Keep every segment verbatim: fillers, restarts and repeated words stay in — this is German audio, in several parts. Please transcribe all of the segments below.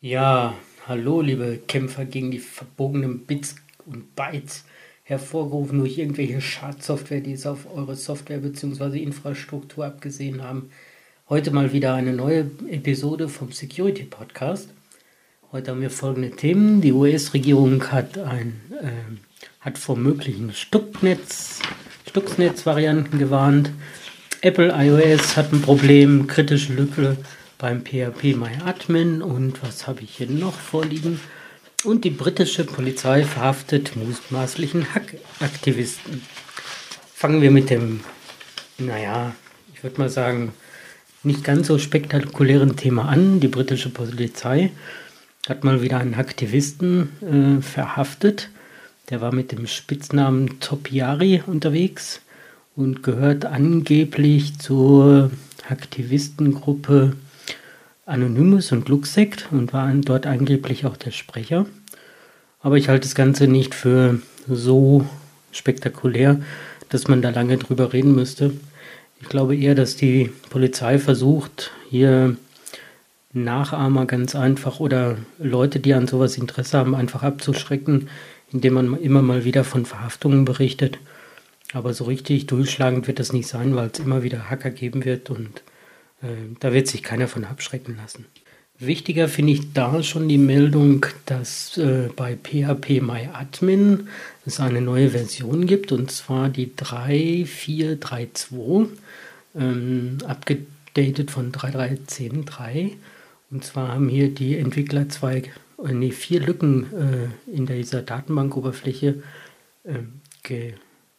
Ja, hallo, liebe Kämpfer gegen die verbogenen Bits und Bytes, hervorgerufen durch irgendwelche Schadsoftware, die es auf eure Software bzw. Infrastruktur abgesehen haben. Heute mal wieder eine neue Episode vom Security Podcast. Heute haben wir folgende Themen. Die U S-Regierung hat, ein, äh, hat vor möglichen Stuxnetz, Stuxnetz-Varianten gewarnt. Apple iOS hat ein Problem, kritische Lücke beim P H P-MyAdmin. Und was habe ich hier noch vorliegen? Und die britische Polizei verhaftet mutmaßlichen Hackaktivisten. Fangen wir mit dem, naja, ich würde mal sagen, nicht ganz so spektakulären Thema an. Die britische Polizei hat mal wieder einen Aktivisten äh, verhaftet. Der war mit dem Spitznamen Topiary unterwegs und gehört angeblich zur Aktivistengruppe Anonymous und Luxect und war dort angeblich auch der Sprecher. Aber ich halte das Ganze nicht für so spektakulär, dass man da lange drüber reden müsste. Ich glaube eher, dass die Polizei versucht, hier Nachahmer ganz einfach oder Leute, die an sowas Interesse haben, einfach abzuschrecken, indem man immer mal wieder von Verhaftungen berichtet. Aber so richtig durchschlagend wird das nicht sein, weil es immer wieder Hacker geben wird und äh, da wird sich keiner von abschrecken lassen. Wichtiger finde ich da schon die Meldung, dass äh, bei P H P-MyAdmin es eine neue Version gibt, und zwar die drei Punkt vier Punkt zweiunddreißig, ähm, abgedatet von drei Punkt dreizehn Punkt drei. Und zwar haben hier die Entwickler zwei, äh, nee, vier Lücken äh, in dieser Datenbankoberfläche äh, ge,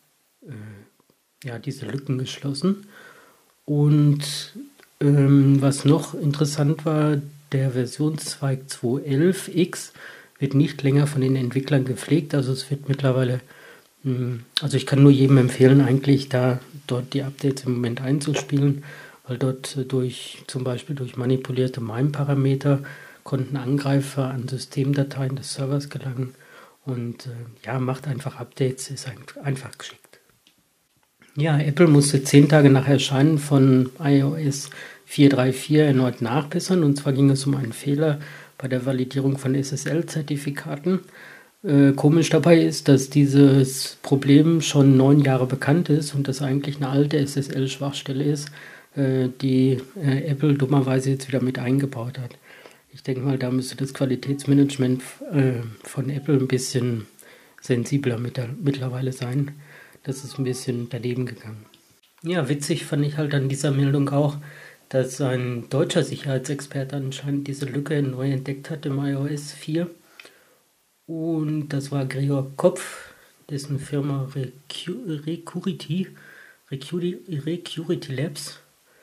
äh, ja, diese Lücken geschlossen. Und ähm, was noch interessant war, der Versionszweig zwei Punkt elf X wird nicht länger von den Entwicklern gepflegt. Also es wird mittlerweile, mh, also ich kann nur jedem empfehlen, eigentlich da dort die Updates im Moment einzuspielen, weil dort äh, durch zum Beispiel durch manipulierte MIME-Parameter konnten Angreifer an Systemdateien des Servers gelangen. Und äh, ja, macht einfach Updates, ist ein, einfach geschickt. Ja, Apple musste zehn Tage nach Erscheinen von iOS vier Punkt drei Punkt vier erneut nachbessern. Und zwar ging es um einen Fehler bei der Validierung von S S L-Zertifikaten. Äh, komisch dabei ist, dass dieses Problem schon neun Jahre bekannt ist und das eigentlich eine alte S S L-Schwachstelle ist, äh, die äh, Apple dummerweise jetzt wieder mit eingebaut hat. Ich denke mal, da müsste das Qualitätsmanagement äh, von Apple ein bisschen sensibler mit der, mittlerweile sein. Das ist ein bisschen daneben gegangen. Ja, witzig fand ich halt an dieser Meldung auch, dass ein deutscher Sicherheitsexperte anscheinend diese Lücke neu entdeckt hat im iOS vier. Und das war Gregor Kopf, dessen Firma Recurity, Recurity, Recurity Labs.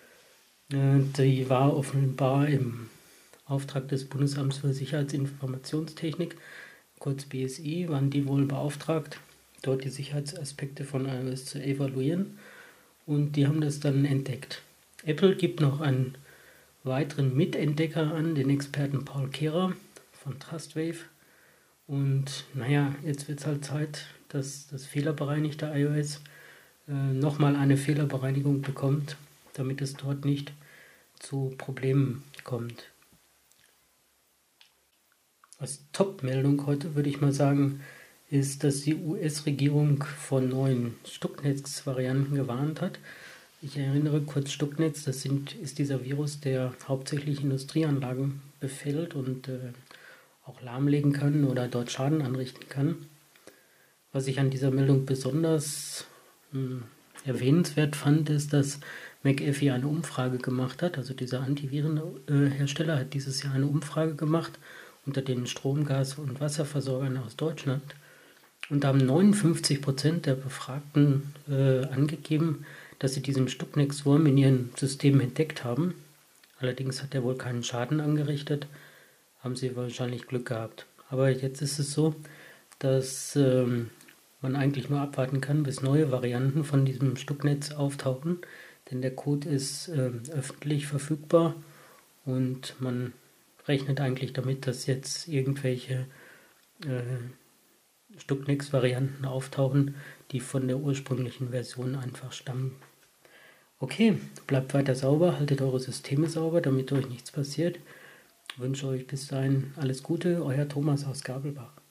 Die war offenbar im Auftrag des Bundesamts für Sicherheitsinformationstechnik, kurz B S I, waren die wohl beauftragt, dort die Sicherheitsaspekte von iOS zu evaluieren, und die haben das dann entdeckt. Apple gibt noch einen weiteren Mitentdecker an, den Experten Paul Kehrer von Trustwave. Und naja, jetzt wird es halt Zeit, dass das fehlerbereinigte iOS äh, nochmal eine Fehlerbereinigung bekommt, damit es dort nicht zu Problemen kommt. Als Top-Meldung heute würde ich mal sagen, ist, dass die U S-Regierung von neuen Stuxnetz-Varianten gewarnt hat. Ich erinnere kurz, Stuxnetz, das sind, ist dieser Virus, der hauptsächlich Industrieanlagen befällt und äh, auch lahmlegen kann oder dort Schaden anrichten kann. Was ich an dieser Meldung besonders mh, erwähnenswert fand, ist, dass McAfee eine Umfrage gemacht hat. Also dieser Antivirenhersteller hat dieses Jahr eine Umfrage gemacht unter den Strom-, Gas- und Wasserversorgern aus Deutschland. Und da haben neunundfünfzig Prozent der Befragten äh, angegeben, dass sie diesen Stuxnet-Wurm in ihrem System entdeckt haben. Allerdings hat er wohl keinen Schaden angerichtet, haben sie wahrscheinlich Glück gehabt. Aber jetzt ist es so, dass ähm, man eigentlich nur abwarten kann, bis neue Varianten von diesem Stuxnet auftauchen, denn der Code ist äh, öffentlich verfügbar und man rechnet eigentlich damit, dass jetzt irgendwelche äh, Stuxnet-Varianten auftauchen, die von der ursprünglichen Version einfach stammen. Okay, bleibt weiter sauber, haltet eure Systeme sauber, damit euch nichts passiert. Ich wünsche euch bis dahin alles Gute, euer Thomas aus Gabelbach.